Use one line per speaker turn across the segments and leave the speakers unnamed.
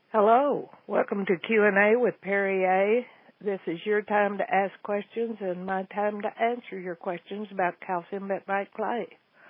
Hello, welcome to Q&A with Perry A. This is your time to ask questions and my time to answer your questions about calcium bentonite clay.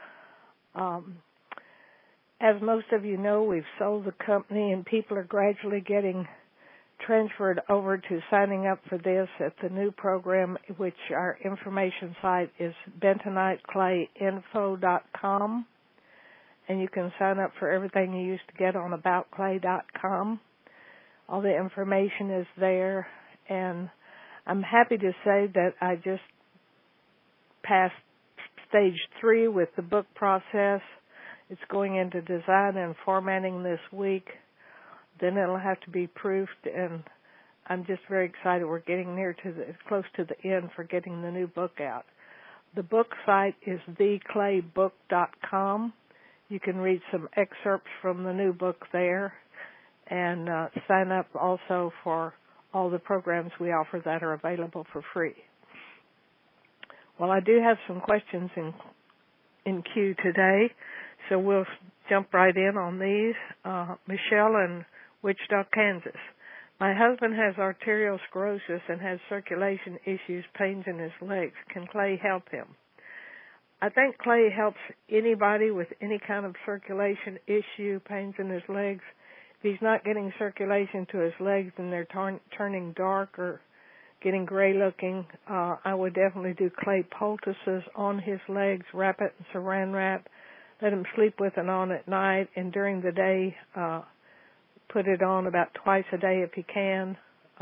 As most of you know, we've sold the company and people are gradually getting transferred over to signing up for this at the new program, which our information site is bentoniteclayinfo.com. And you can sign up for everything you used to get on aboutclay.com. All the information is there, and I'm happy to say that I just passed stage 3 with the book process. It's going into design and formatting this week. Then it'll have to be proofed, and I'm just very excited. We're getting close to the end for getting the new book out. The book site is theclaybook.com. You can read some excerpts from the new book there and sign up also for all the programs we offer that are available for free. Well, I do have some questions in queue today, so we'll jump right in on these. Michelle in Wichita, Kansas. My husband has arterial sclerosis and has circulation issues, pains in his legs. Can clay help him? I think clay helps anybody with any kind of circulation issue, pains in his legs. If he's not getting circulation to his legs and they're turning dark or getting gray looking, I would definitely do clay poultices on his legs, wrap it in saran wrap, let him sleep with it on at night, and during the day, put it on about twice a day if he can,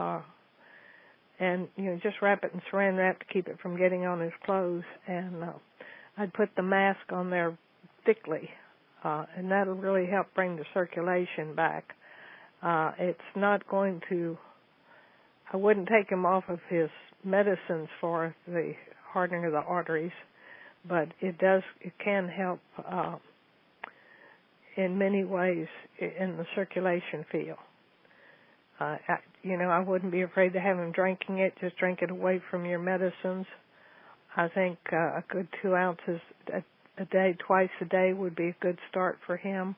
and just wrap it in saran wrap to keep it from getting on his clothes, and I'd put the mask on there thickly, and that'll really help bring the circulation back. It's not going to, I wouldn't take him off of his medicines for the hardening of the arteries, but it can help in many ways in the circulation field. I wouldn't be afraid to have him drinking it. Just drink it away from your medicines. I think a good 2 ounces a day, twice a day, would be a good start for him.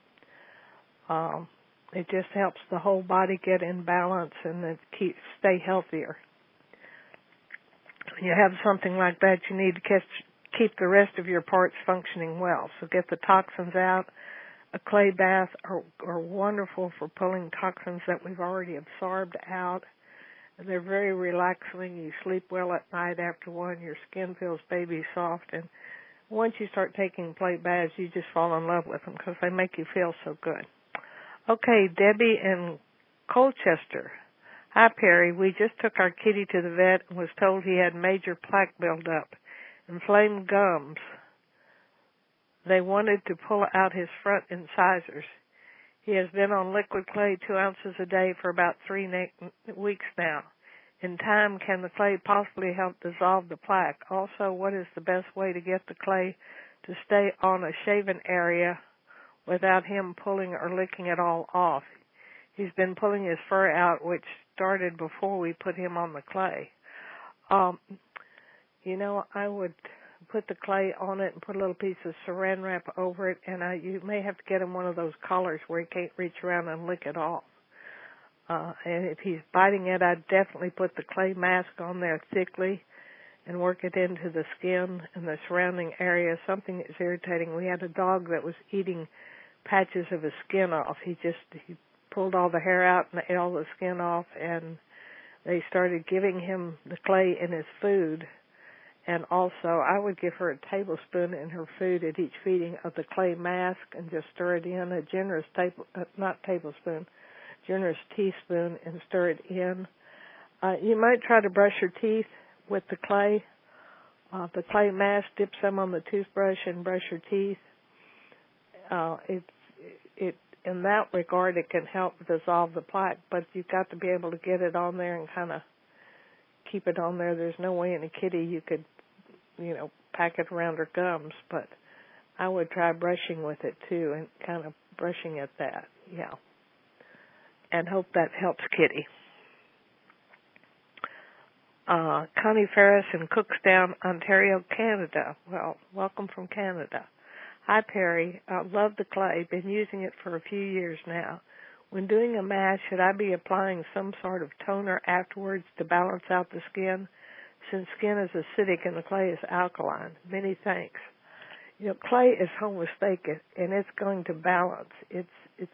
It just helps the whole body get in balance and stay healthier. When you have something like that, you need to keep the rest of your parts functioning well. So get the toxins out. A clay bath are wonderful for pulling toxins that we've already absorbed out. They're very relaxing. You sleep well at night after one. Your skin feels baby soft. And once you start taking clay baths, you just fall in love with them because they make you feel so good. Okay, Debbie in Colchester. Hi, Perry. We just took our kitty to the vet and was told he had major plaque buildup, inflamed gums. They wanted to pull out his front incisors. He has been on liquid clay 2 ounces a day for about 3 weeks now. In time, can the clay possibly help dissolve the plaque? Also, what is the best way to get the clay to stay on a shaven area without him pulling or licking it all off? He's been pulling his fur out, which started before we put him on the clay. I would put the clay on it and put a little piece of saran wrap over it, and you may have to get him one of those collars where he can't reach around and lick it off. And if he's biting it, I'd definitely put the clay mask on there thickly and work it into the skin and the surrounding area, something that's irritating. We had a dog that was eating patches of his skin off. He pulled all the hair out and ate all the skin off, and they started giving him the clay in his food. And also, I would give her a tablespoon in her food at each feeding of the clay mask and just stir it in, a generous generous teaspoon, and stir it in. You might try to brush your teeth with the clay mask. Dip some on the toothbrush and brush your teeth. In that regard, it can help dissolve the plaque, but you've got to be able to get it on there and kind of keep it on there. There's no way in a kitty you could, pack it around her gums, but I would try brushing with it too and kind of brushing at that, and hope that helps Kitty. Connie Ferris in Cookstown, Ontario, Canada. Well, welcome from Canada. Hi, Perry. I love the clay. Been using it for a few years now. When doing a mask, should I be applying some sort of toner afterwards to balance out the skin? Since skin is acidic and the clay is alkaline. Many thanks. You know, clay is homeostatic, and it's going to balance. It's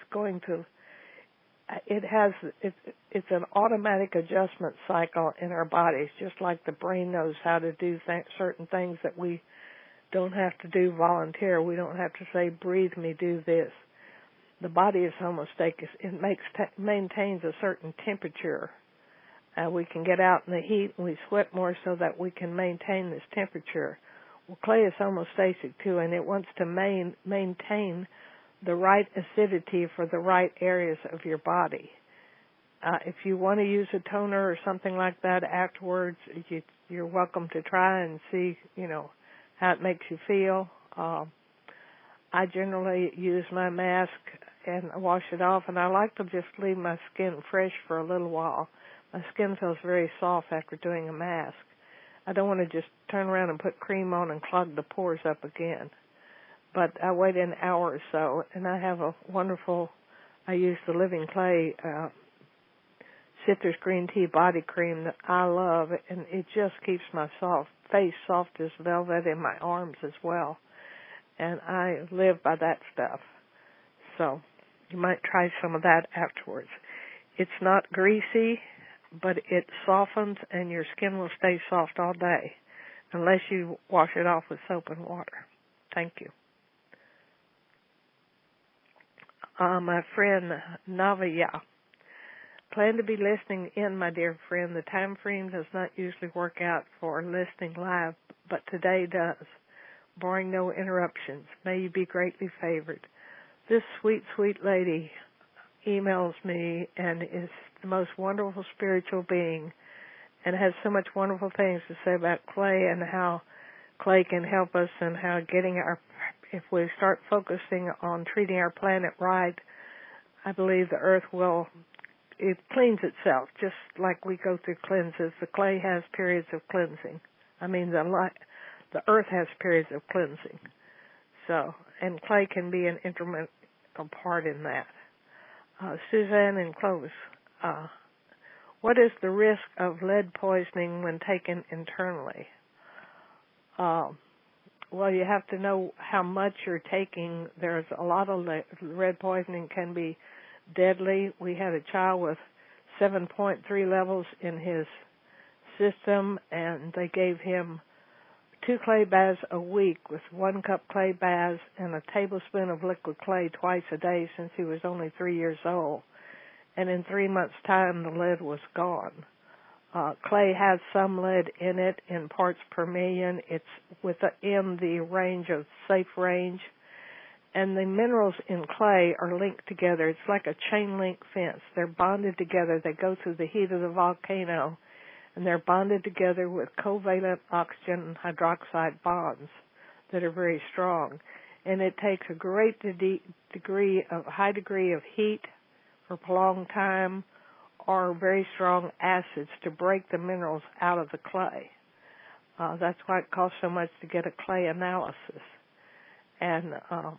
an automatic adjustment cycle in our bodies, just like the brain knows how to do certain things that we don't have to do voluntarily. We don't have to say, breathe me, do this. The body is homeostatic. It maintains a certain temperature. We can get out in the heat and we sweat more so that we can maintain this temperature. Well, clay is homeostatic too, and it wants to maintain the right acidity for the right areas of your body. If you want to use a toner or something like that afterwards, you're welcome to try and see, how it makes you feel. I generally use my mask and wash it off, and I like to just leave my skin fresh for a little while. My skin feels very soft after doing a mask. I don't want to just turn around and put cream on and clog the pores up again. But I wait an hour or so, and I have I use the Living Clay citrus green tea body cream that I love, and it just keeps my face soft as velvet, and my arms as well. And I live by that stuff. So you might try some of that afterwards. It's not greasy, but it softens, and your skin will stay soft all day unless you wash it off with soap and water. Thank you. My friend Navaya. Plan to be listening in, my dear friend. The time frame does not usually work out for listening live, but today does. Barring no interruptions, may you be greatly favored. This sweet, sweet lady emails me and is the most wonderful spiritual being and has so much wonderful things to say about clay and how clay can help us and how if we start focusing on treating our planet right, I believe the earth it cleans itself just like we go through cleanses. The clay has periods of cleansing. The earth has periods of cleansing. So, and clay can be an integral part in that. Suzanne and Clovis, what is the risk of lead poisoning when taken internally? Well, you have to know how much you're taking. There's a lot of lead poisoning can be deadly. We had a child with 7.3 levels in his system, and they gave him 2 clay baths a week with 1 cup clay baths and a tablespoon of liquid clay twice a day since he was only 3 years old. And in 3 months' time, the lead was gone. Clay has some lead in it in parts per million. It's within the range of safe range. And the minerals in clay are linked together. It's like a chain link fence. They're bonded together. They go through the heat of the volcano, and they're bonded together with covalent oxygen and hydroxide bonds that are very strong. And it takes a great high degree of heat for a prolonged time or very strong acids to break the minerals out of the clay. That's why it costs so much to get a clay analysis. And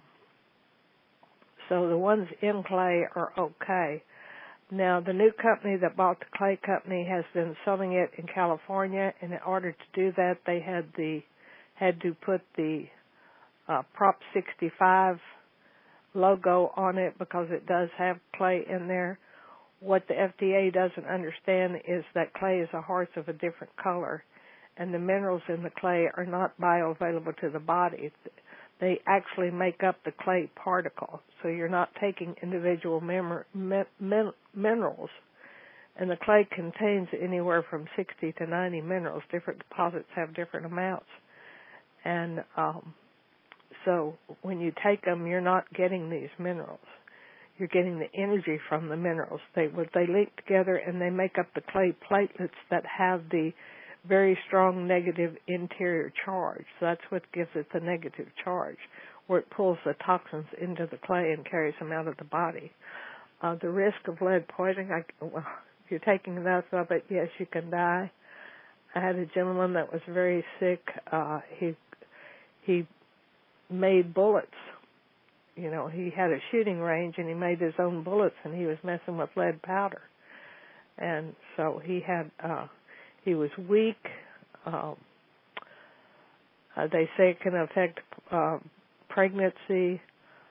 so the ones in clay are okay. Now, the new company that bought the clay company has been selling it in California, and in order to do that, they had to put the Prop 65 logo on it because it does have clay in there. What the FDA doesn't understand is that clay is a horse of a different color, and the minerals in the clay are not bioavailable to the body. They actually make up the clay particle, so you're not taking individual minerals. And the clay contains anywhere from 60 to 90 minerals. Different deposits have different amounts. And so when you take them, you're not getting these minerals. You're getting the energy from the minerals. They link together and they make up the clay platelets that have the very strong negative interior charge. So that's what gives it the negative charge, where it pulls the toxins into the clay and carries them out of the body. The risk of lead poisoning, if you're taking enough of it, yes, you can die. I had a gentleman that was very sick. He made bullets he had a shooting range and he made his own bullets and he was messing with lead powder. And so he was weak. They say it can affect pregnancy.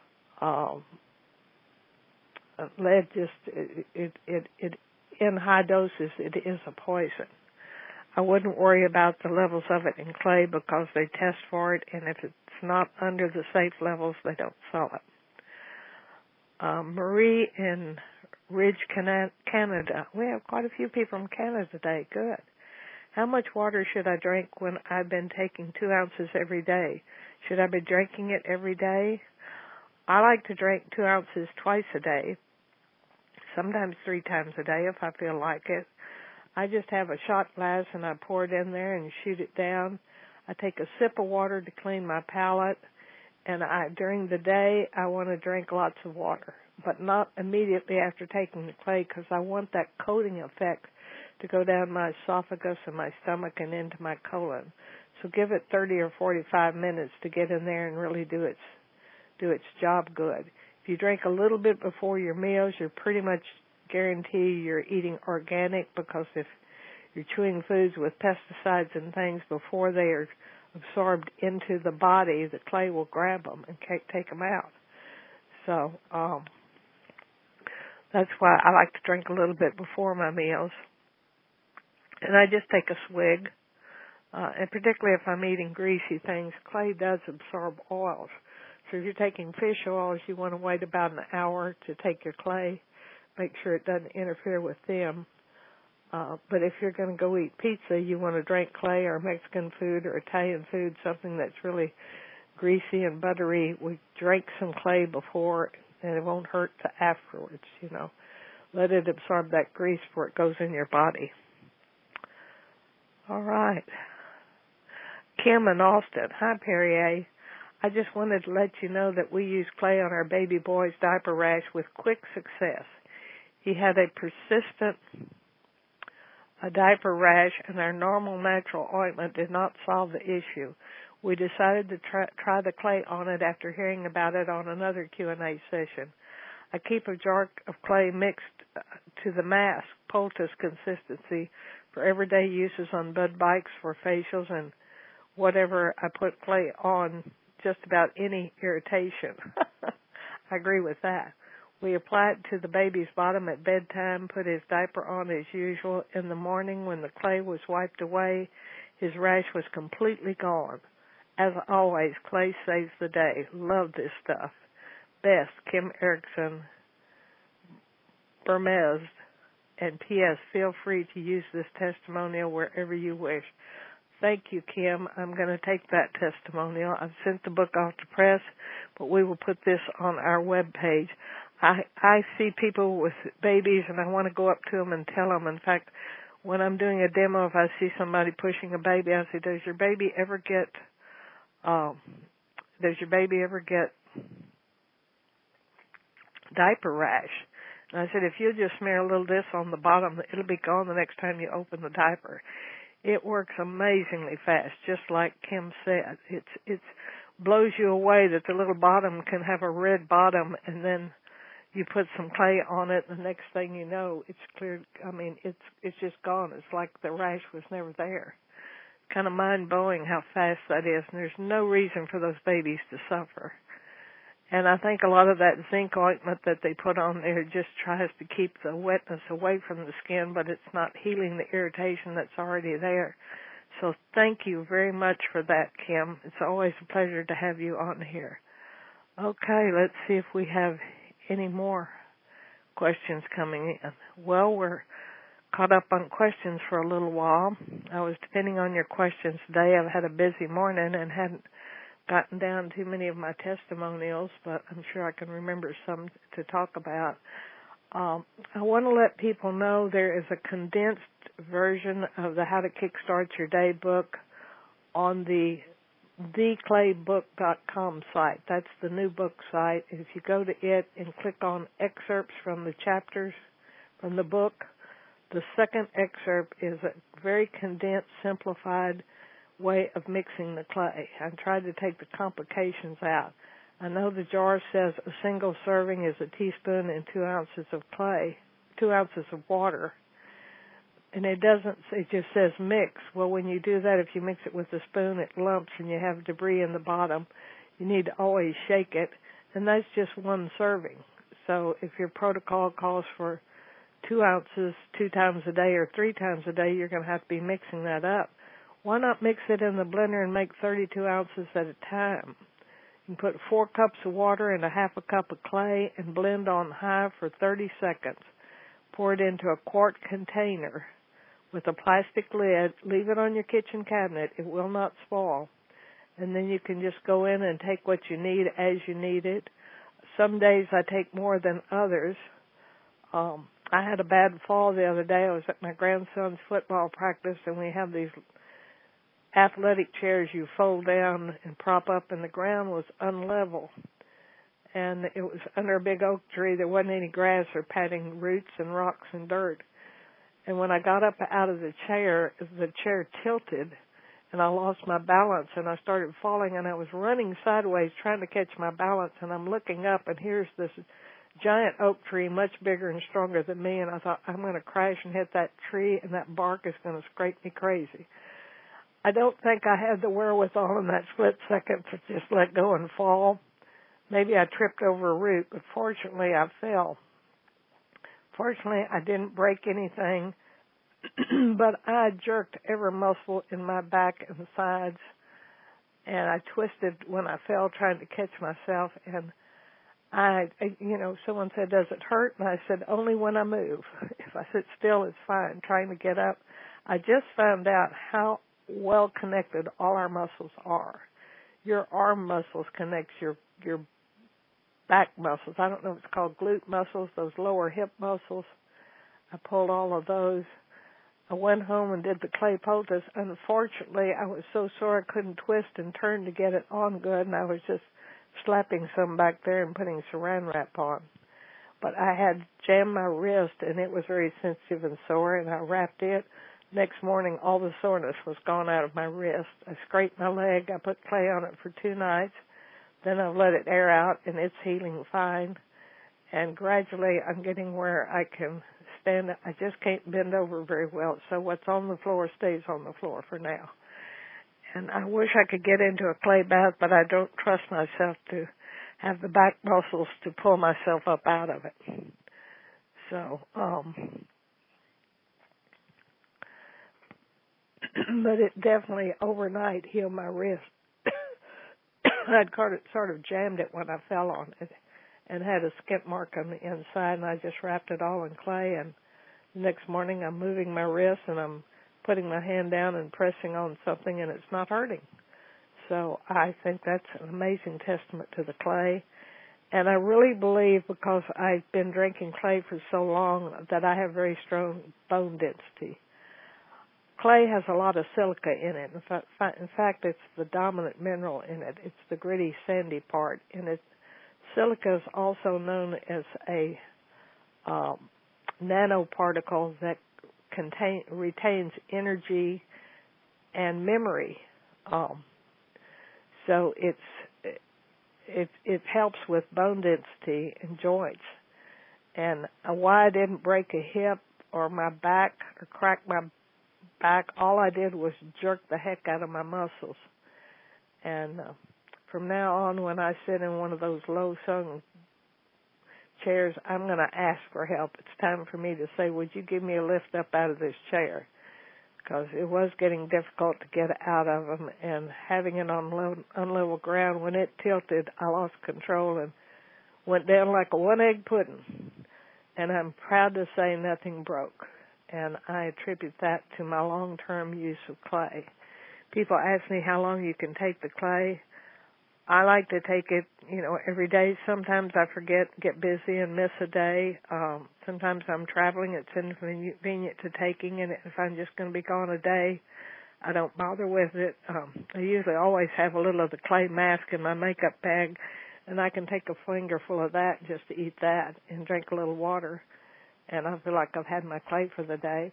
Lead it in high doses, it is a poison. I wouldn't worry about the levels of it in clay because they test for it, and if it's not under the safe levels, they don't sell it. Marie in Ridge, Canada. We have quite a few people from Canada today. Good. How much water should I drink when I've been taking 2 ounces every day? Should I be drinking it every day? I like to drink 2 ounces twice a day, sometimes 3 times a day if I feel like it. I just have a shot glass and I pour it in there and shoot it down. I take a sip of water to clean my palate, and during the day I want to drink lots of water, but not immediately after taking the clay because I want that coating effect to go down my esophagus and my stomach and into my colon. So give it 30 or 45 minutes to get in there and really do its job good. If you drink a little bit before your meals, you're pretty much guarantee you're eating organic, because if you're chewing foods with pesticides and things before they are absorbed into the body, the clay will grab them and take them out. So that's why I like to drink a little bit before my meals. And I just take a swig. And particularly if I'm eating greasy things, clay does absorb oils. So if you're taking fish oils, you want to wait about an hour to take your clay. Make sure it doesn't interfere with them. But if you're going to go eat pizza, you want to drink clay or Mexican food or Italian food, something that's really greasy and buttery. We drink some clay before, and it won't hurt afterwards, Let it absorb that grease before it goes in your body. All right. Kim in Austin. Hi, Perrier. I just wanted to let you know that we use clay on our baby boy's diaper rash with quick success. He had a persistent diaper rash, and our normal natural ointment did not solve the issue. We decided to try the clay on it after hearing about it on another Q&A session. I keep a jar of clay mixed to the mask, poultice consistency, for everyday uses on bud bikes, for facials, and whatever I put clay on, just about any irritation. I agree with that. We apply it to the baby's bottom at bedtime, put his diaper on as usual. In the morning, when the clay was wiped away, his rash was completely gone. As always, clay saves the day. Love this stuff. Best, Kim Erickson, Burmez. And P.S., feel free to use this testimonial wherever you wish. Thank you, Kim. I'm going to take that testimonial. I've sent the book off to press, but we will put this on our web page. I see people with babies, and I want to go up to them and tell them. In fact, when I'm doing a demo, if I see somebody pushing a baby, I say, does your baby ever get diaper rash? And I said, if you just smear a little of this on the bottom, it'll be gone the next time you open the diaper. It works amazingly fast, just like Kim said. It blows you away that the little bottom can have a red bottom, and then you put some clay on it, and the next thing you know, it's clear. I mean, it's just gone. It's like the rash was never there. Kind of mind-blowing how fast that is, and there's no reason for those babies to suffer. And I think a lot of that zinc ointment that they put on there just tries to keep the wetness away from the skin, but it's not healing the irritation that's already there. So thank you very much for that, Kim. It's always a pleasure to have you on here. Okay, let's see if we have any more questions coming in. Well, we're caught up on questions for a little while. I was depending on your questions today. I've had a busy morning and hadn't gotten down too many of my testimonials, but I'm sure I can remember some to talk about. I want to let people know there is a condensed version of the How to Kickstart Your Day book on the theclaybook.com site. That's the new book site. If you go to it and click on excerpts from the chapters from the book, the second excerpt is a very condensed, simplified way of mixing the clay. I tried to take the complications out. I know the jar says a single serving is a teaspoon and 2 ounces of clay, 2 ounces of water. And it just says mix. Well, when you do that, if you mix it with a spoon, it lumps and you have debris in the bottom. You need to always shake it, and that's just 1 serving. So if your protocol calls for 2 ounces 2 times a day or 3 times a day, you're going to have to be mixing that up. Why not mix it in the blender and make 32 ounces at a time? You can put 4 cups of water and a half a cup of clay and blend on high for 30 seconds. Pour it into a quart container with a plastic lid. Leave it on your kitchen cabinet. It will not spoil. And then you can just go in and take what you need as you need it. Some days I take more than others. I had a bad fall the other day. I was at my grandson's football practice, and we have these athletic chairs you fold down and prop up, and the ground was unlevel. And it was under a big oak tree. There wasn't any grass or padding roots and rocks and dirt. And when I got up out of the chair tilted, and I lost my balance, and I started falling, and I was running sideways trying to catch my balance, and I'm looking up, and here's this giant oak tree, much bigger and stronger than me, and I thought, I'm going to crash and hit that tree, and that bark is going to scrape me crazy. I don't think I had the wherewithal in that split second to just let go and fall. Maybe I tripped over a root, but fortunately I fell. Fortunately, I didn't break anything, but I jerked every muscle in my back and sides, and I twisted when I fell trying to catch myself, and someone said, does it hurt? And I said, only when I move. If I sit still, it's fine. Trying to get up. I just found out how well connected all our muscles are. Your arm muscles connects your back muscles. I don't know if it's called glute muscles, those lower hip muscles. I pulled all of those. I went home and did the clay poultice. Unfortunately, I was so sore I couldn't twist and turn to get it on good, and I was just slapping some back there and putting saran wrap on. But I had jammed my wrist, and it was very sensitive and sore, and I wrapped it. Next morning, all the soreness was gone out of my wrist. I scraped my leg. I put clay on it for 2 nights. Then I've let it air out, and it's healing fine. And gradually, I'm getting where I can stand. I just can't bend over very well, so what's on the floor stays on the floor for now. And I wish I could get into a clay bath, but I don't trust myself to have the back muscles to pull myself up out of it. So, but it definitely overnight healed my wrist. I'd sort of jammed it when I fell on it and had a skint mark on the inside, and I just wrapped it all in clay, and the next morning I'm moving my wrist and I'm putting my hand down and pressing on something, and it's not hurting. So I think that's an amazing testament to the clay. And I really believe, because I've been drinking clay for so long, that I have very strong bone density. Clay has a lot of silica in it. In fact, it's the dominant mineral in it. It's the gritty, sandy part. And silica is also known as a nanoparticle that retains energy and memory. So it helps with bone density and joints. And why I didn't break a hip or my back or crack my back, all I did was jerk the heck out of my muscles. And from now on, when I sit in one of those low-hung chairs, I'm going to ask for help. It's time for me to say, would you give me a lift up out of this chair? Because it was getting difficult to get out of them, and having it on unlevel ground, when it tilted, I lost control and went down like a one-egg pudding. And I'm proud to say nothing broke. And I attribute that to my long-term use of clay. People ask me how long you can take the clay. I like to take it, every day. Sometimes I forget, get busy, and miss a day. Sometimes I'm traveling. It's inconvenient to taking it. If I'm just going to be gone a day, I don't bother with it. I usually always have a little of the clay mask in my makeup bag, and I can take a fingerful of that just to eat that and drink a little water. And I feel like I've had my clay for the day.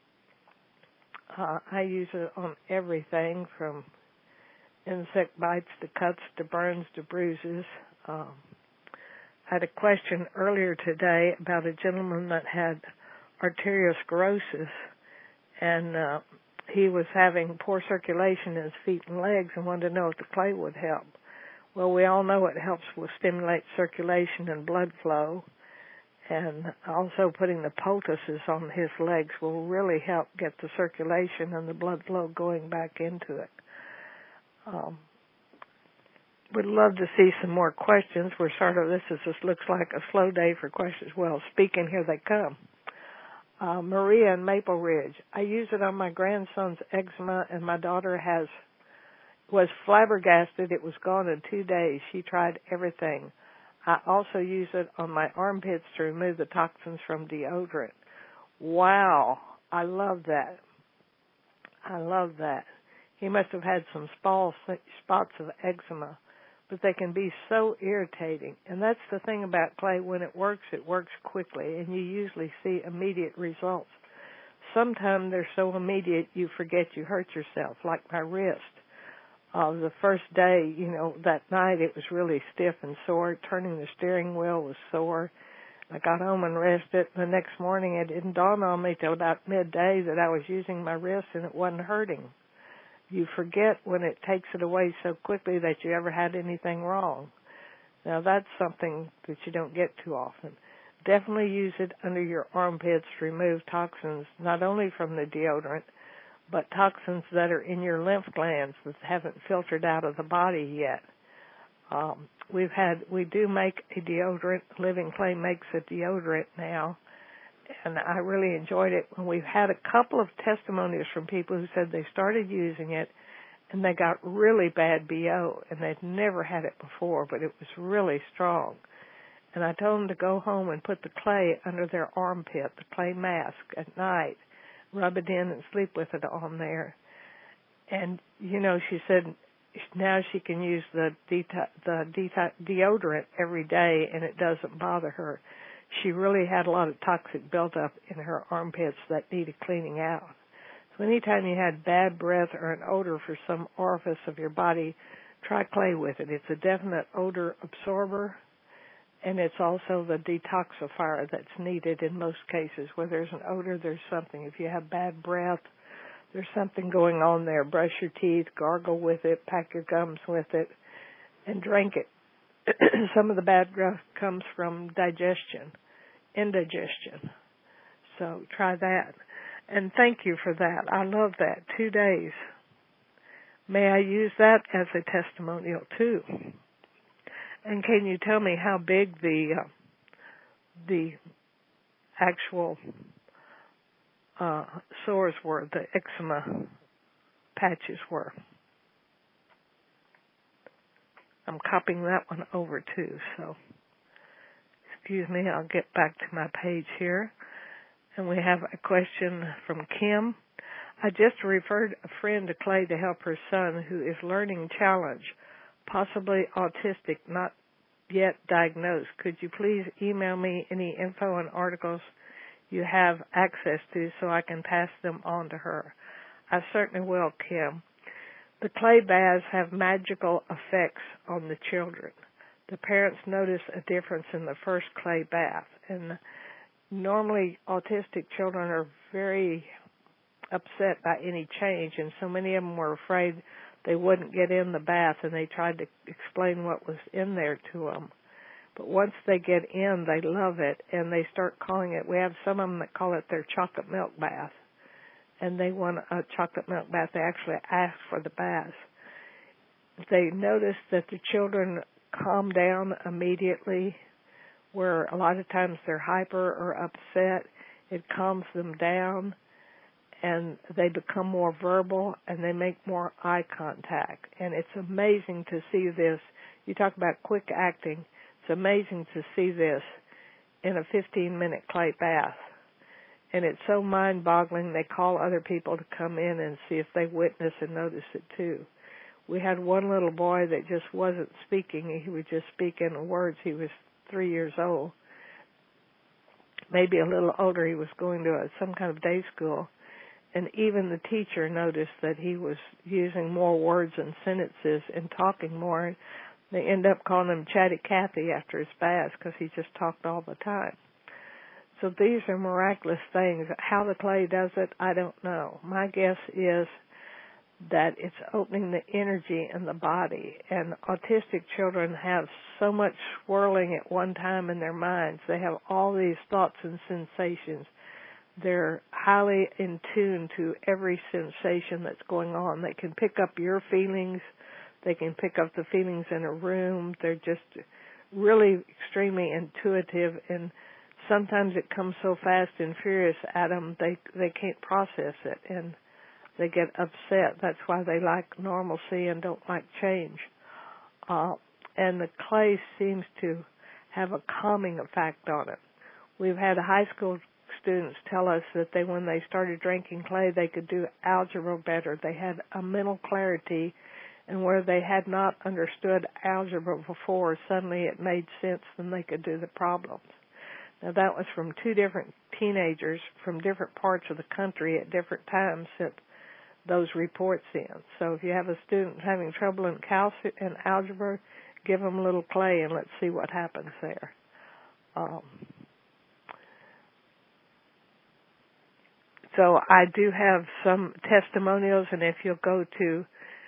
I use it on everything from insect bites to cuts to burns to bruises. I had a question earlier today about a gentleman that had arteriosclerosis, and he was having poor circulation in his feet and legs and wanted to know if the clay would help. Well, we all know it helps with stimulate circulation and blood flow, and also putting the poultices on his legs will really help get the circulation and the blood flow going back into it. We'd love to see some more questions. This looks like a slow day for questions. Well, speaking, here they come. Maria in Maple Ridge. I use it on my grandson's eczema, and my daughter was flabbergasted. It was gone in 2 days. She tried everything. I also use it on my armpits to remove the toxins from deodorant. Wow, I love that. I love that. He must have had some spots of eczema, but they can be so irritating. And that's the thing about clay. When it works quickly, and you usually see immediate results. Sometimes they're so immediate you forget you hurt yourself, like my wrist. The first day, that night it was really stiff and sore. Turning the steering wheel was sore. I got home and rested. The next morning it didn't dawn on me till about midday that I was using my wrist and it wasn't hurting. You forget when it takes it away so quickly that you ever had anything wrong. Now that's something that you don't get too often. Definitely use it under your armpits to remove toxins, not only from the deodorant, but toxins that are in your lymph glands that haven't filtered out of the body yet. We do make a deodorant. Living Clay makes a deodorant now, and I really enjoyed it. And we've had a couple of testimonies from people who said they started using it and they got really bad BO, and they'd never had it before, but it was really strong. And I told them to go home and put the clay under their armpit, the clay mask, at night, rub it in and sleep with it on there. And, she said now she can use the deodorant every day and it doesn't bother her. She really had a lot of toxic buildup in her armpits that needed cleaning out. So anytime you had bad breath or an odor for some orifice of your body, try clay with it. It's a definite odor absorber, and it's also the detoxifier that's needed in most cases. Where there's an odor, there's something. If you have bad breath, there's something going on there. Brush your teeth, gargle with it, pack your gums with it, and drink it. Some of the bad breath comes from indigestion. So try that. And thank you for that. I love that. 2 days. May I use that as a testimonial too? And can you tell me how big the actual sores were, the eczema patches were? I'm copying that one over too, so excuse me, I'll get back to my page here. And we have a question from Kim. I just referred a friend to clay to help her son who is learning challenge, possibly autistic, not yet diagnosed. Could you please email me any info and articles you have access to so I can pass them on to her? I certainly will, Kim. The clay baths have magical effects on the children. The parents notice a difference in the first clay bath, and normally autistic children are very upset by any change, and so many of them were afraid they wouldn't get in the bath, and they tried to explain what was in there to them. But once they get in, they love it, and they start calling it, we have some of them that call it their chocolate milk bath, and they want a chocolate milk bath. They actually ask for the bath. They notice that the children calm down immediately, where a lot of times they're hyper or upset. It calms them down, and they become more verbal, and they make more eye contact. And it's amazing to see this. You talk about quick acting. It's amazing to see this in a 15-minute clay bath. And it's so mind-boggling, they call other people to come in and see if they witness and notice it too. We had one little boy that just wasn't speaking. He would just speak in words. He was 3 years old, maybe a little older. He was going to some kind of day school, and even the teacher noticed that he was using more words and sentences and talking more. They end up calling him Chatty Cathy after his baths because he just talked all the time. So these are miraculous things. How the clay does it, I don't know. My guess is that it's opening the energy in the body. And autistic children have so much swirling at one time in their minds. They have all these thoughts and sensations. They're highly in tune to every sensation that's going on. They can pick up your feelings. They can pick up the feelings in a room. They're just really extremely intuitive, and sometimes it comes so fast and furious at them they can't process it, and they get upset. That's why they like normalcy and don't like change. And the clay seems to have a calming effect on it. We've had high school students tell us that when they started drinking clay, they could do algebra better. They had a mental clarity, and where they had not understood algebra before, suddenly it made sense and they could do the problems. Now, that was from two different teenagers from different parts of the country at different times sent those reports in. So if you have a student having trouble in algebra, give them a little clay and let's see what happens there. So I do have some testimonials, and if you'll go to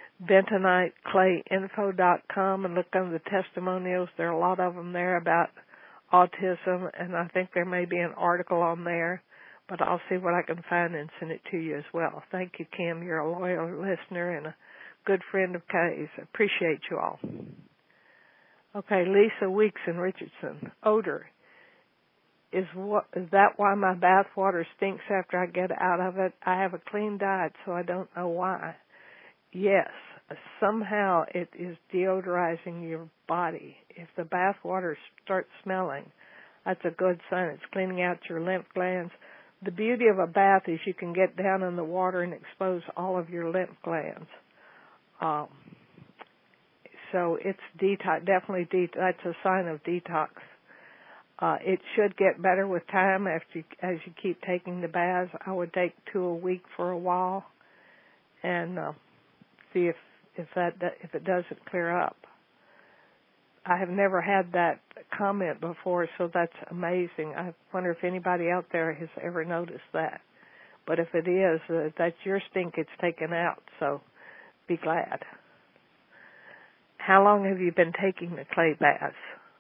bentoniteclayinfo.com and look under the testimonials, there are a lot of them there about autism, and I think there may be an article on there, but I'll see what I can find and send it to you as well. Thank you, Kim. You're a loyal listener and a good friend of Kay's. I appreciate you all. Okay, Lisa Weeks in Richardson. Odor. Is that why my bath water stinks after I get out of it? I have a clean diet, so I don't know why. Yes, somehow it is deodorizing your body. If the bath water starts smelling, that's a good sign. It's cleaning out your lymph glands. The beauty of a bath is you can get down in the water and expose all of your lymph glands. So it's detox, definitely that's a sign of detox. It should get better with time as you keep taking the baths. I would take 2 a week for a while and see if it doesn't clear up. I have never had that comment before, so that's amazing. I wonder if anybody out there has ever noticed that. But if it is, that's your stink it's taken out, so be glad. How long have you been taking the clay baths?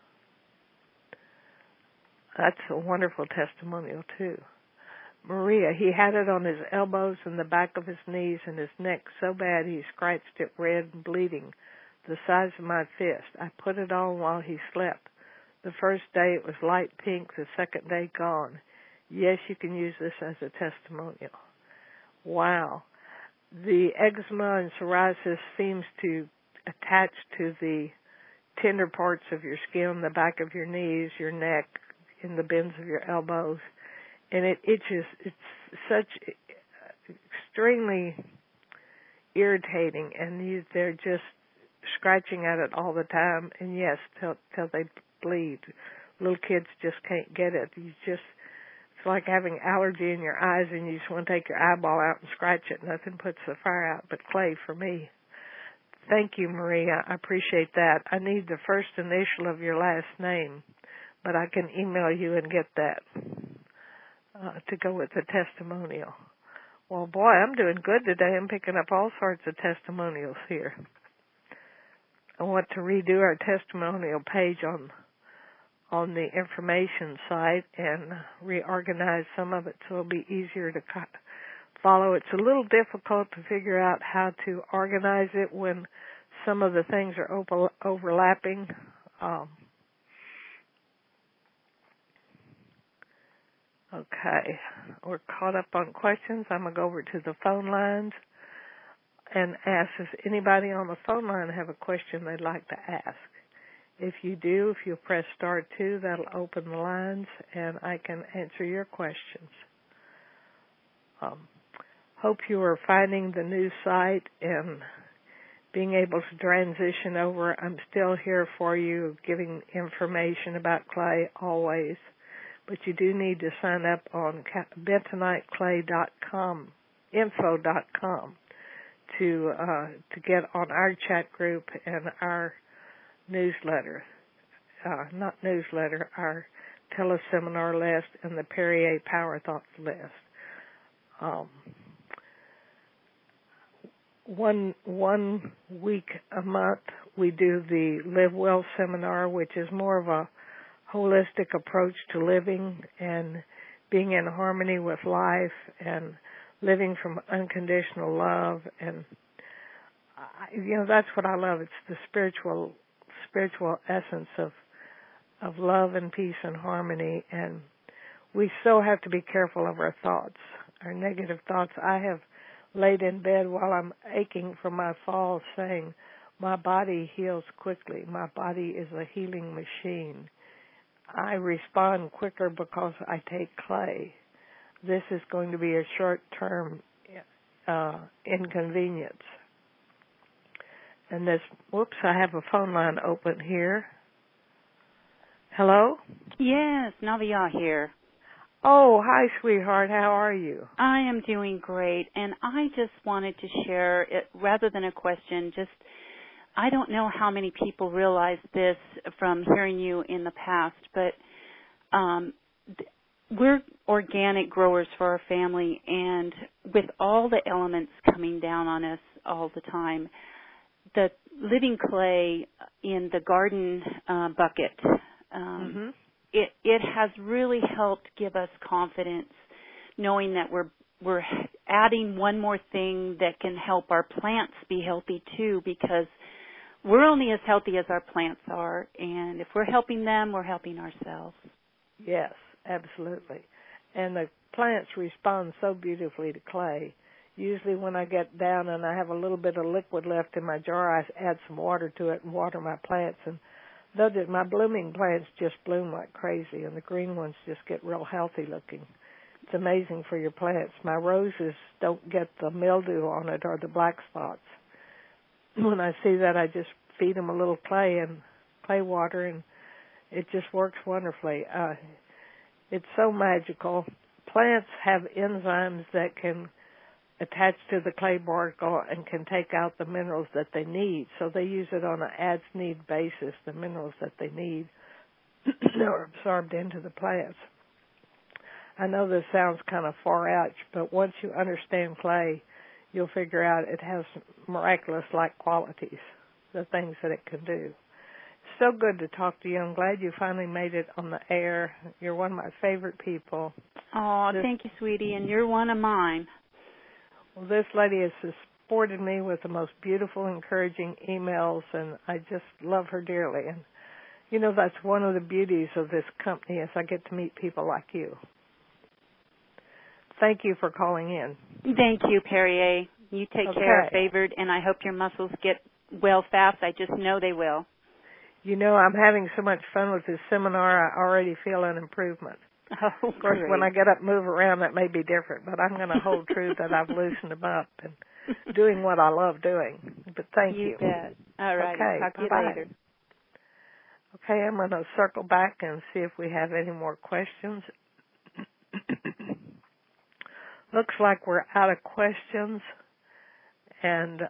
That's a wonderful testimonial, too. Maria, he had it on his elbows and the back of his knees and his neck so bad he scratched it red and bleeding, the size of my fist. I put it on while he slept. The first day it was light pink, the second day gone. Yes, you can use this as a testimonial. Wow. The eczema and psoriasis seems to attach to the tender parts of your skin, the back of your knees, your neck, in the bends of your elbows, and it itches. It's such extremely irritating, and they're just scratching at it all the time, and yes, till they bleed. Little kids just can't get it. It's like having allergy in your eyes, and you just want to take your eyeball out and scratch it. Nothing puts the fire out but clay for me. Thank you, Maria. I appreciate that. I need the first initial of your last name, but I can email you and get that to go with the testimonial. Well, boy, I'm doing good today. I'm picking up all sorts of testimonials here. I want to redo our testimonial page on the information site and reorganize some of it so it'll be easier to follow. It's a little difficult to figure out how to organize it when some of the things are overlapping. Okay, we're caught up on questions. I'm going to go over to the phone lines and ask, does anybody on the phone line have a question they'd like to ask? If you do, if you press star 2, that'll open the lines and I can answer your questions. Hope you are finding the new site and being able to transition over. I'm still here for you, giving information about clay always. But you do need to sign up on bentoniteclay.com, info.com to get on our chat group and our newsletter, our teleseminar list and the Perrier Power Thoughts list. One week a month we do the Live Well seminar, which is more of a holistic approach to living and being in harmony with life and living from unconditional love. And that's what I love. It's the spiritual essence of love and peace and harmony. And we so have to be careful of our thoughts, our negative thoughts. I have laid in bed while I'm aching from my fall saying, my body heals quickly. My body is a healing machine. I respond quicker because I take clay. This is going to be a short-term inconvenience. And I have a phone line open here. Hello?
Yes, Navia here.
Oh, hi, sweetheart. How are you?
I am doing great, and I just wanted to share, rather than a question, I don't know how many people realize this from hearing you in the past, but we're organic growers for our family, and with all the elements coming down on us all the time, the living clay in the garden bucket, it has really helped give us confidence, knowing that we're adding one more thing that can help our plants be healthy too, because we're only as healthy as our plants are, and if we're helping them, we're helping ourselves.
Yes, absolutely. And the plants respond so beautifully to clay. Usually when I get down and I have a little bit of liquid left in my jar, I add some water to it and water my plants. And my blooming plants just bloom like crazy, and the green ones just get real healthy looking. It's amazing for your plants. My roses don't get the mildew on it or the black spots. When I see that, I just feed them a little clay water, and it just works wonderfully. It's so magical. Plants have enzymes that can attach to the clay particle and can take out the minerals that they need. So they use it on an as-need basis. The minerals that they need are absorbed into the plants. I know this sounds kind of far out, but once you understand clay, you'll figure out it has miraculous-like qualities, the things that it can do. It's so good to talk to you. I'm glad you finally made it on the air. You're one of my favorite people.
Oh, thank you, sweetie, and you're one of mine.
Well, this lady has supported me with the most beautiful, encouraging emails, and I just love her dearly. And, that's one of the beauties of this company is I get to meet people like you. Thank you for calling in.
Thank you, Perrier. You take care, favored, and I hope your muscles get well fast. I just know they will.
I'm having so much fun with this seminar, I already feel an improvement.
Oh,
of course,
great.
when I get up and move around, that may be different, but I'm going to hold true that I've loosened them up and doing what I love doing. But thank you.
You bet. All right.
Okay,
Talk to you later.
Okay, I'm going to circle back and see if we have any more questions. Looks like we're out of questions, and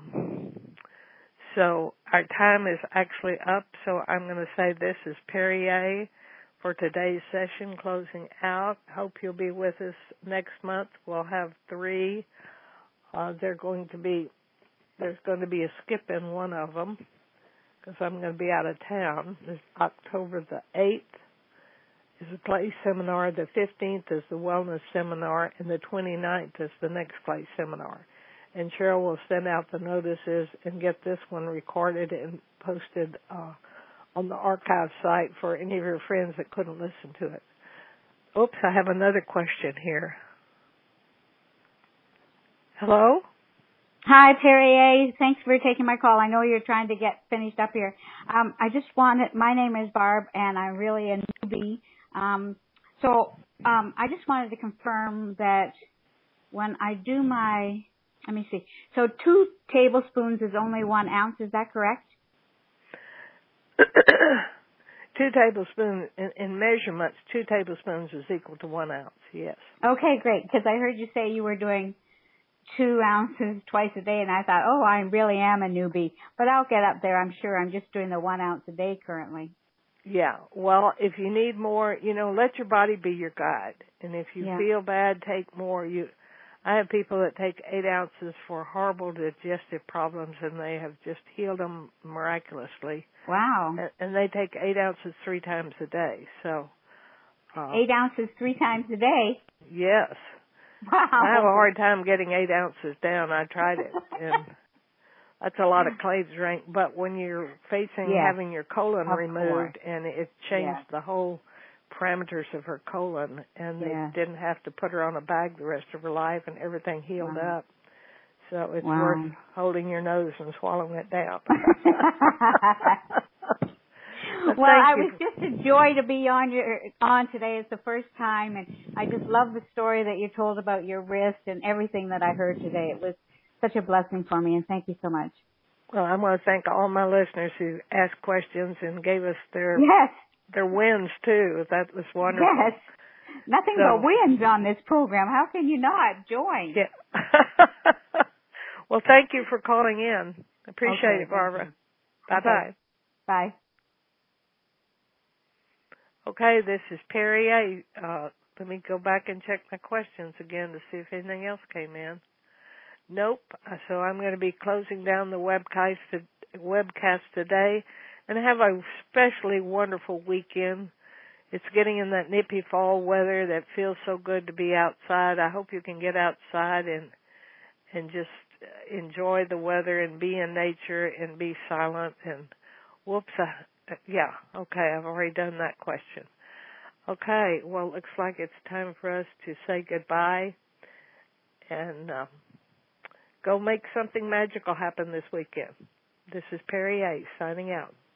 so our time is actually up, so I'm going to say this is Perrier for today's session, closing out. Hope you'll be with us next month. We'll have 3. There's going to be a skip in one of them because I'm going to be out of town. It's October the 8th is the clay seminar. The 15th is the wellness seminar, and the 29th is the next clay seminar. And Cheryl will send out the notices and get this one recorded and posted on the archive site for any of your friends that couldn't listen to it. Oops, I have another question here. Hello?
Hi, Perrier. Thanks for taking my call. I know you're trying to get finished up here. My name is Barb, and I'm really a newbie. I just wanted to confirm that when I do so 2 tablespoons is only 1 ounce, is that correct?
2 tablespoons, in measurements, 2 tablespoons is equal to 1 ounce, yes.
Okay, great, because I heard you say you were doing 2 ounces twice a day, and I thought, oh, I really am a newbie. But I'll get up there, I'm sure. I'm just doing the 1 ounce a day currently.
Yeah. Well, if you need more, let your body be your guide. And if you feel bad, take more. I have people that take 8 ounces for horrible digestive problems, and they have just healed them miraculously.
Wow.
And they take 8 ounces 3 times a day. So
8 ounces 3 times a day?
Yes.
Wow.
I have a hard time getting 8 ounces down. I tried it, and that's a lot of clay to drink. But when you're facing having your colon removed, and it changed the whole parameters of her colon, and they didn't have to put her on a bag the rest of her life, and everything healed up. So it's worth holding your nose and swallowing it down.
Well, it was just a joy to be on today. It's the first time, and I just love the story that you told about your wrist and everything that I heard today. It was such a blessing for me, and thank you so much.
Well, I want to thank all my listeners who asked questions and gave us their wins, too. That was wonderful.
Yes. Nothing but wins on this program. How can you not join?
Yeah. Well, thank you for calling in. Appreciate it, Barbara. Bye-bye.
Bye.
Okay, this is Perrier. Let me go back and check my questions again to see if anything else came in. Nope. So I'm going to be closing down the webcast today, and have a especially wonderful weekend. It's getting in that nippy fall weather that feels so good to be outside. I hope you can get outside and just enjoy the weather and be in nature and be silent. And okay, I've already done that question. Okay, well, looks like it's time for us to say goodbye and go make something magical happen this weekend. This is Perrier signing out.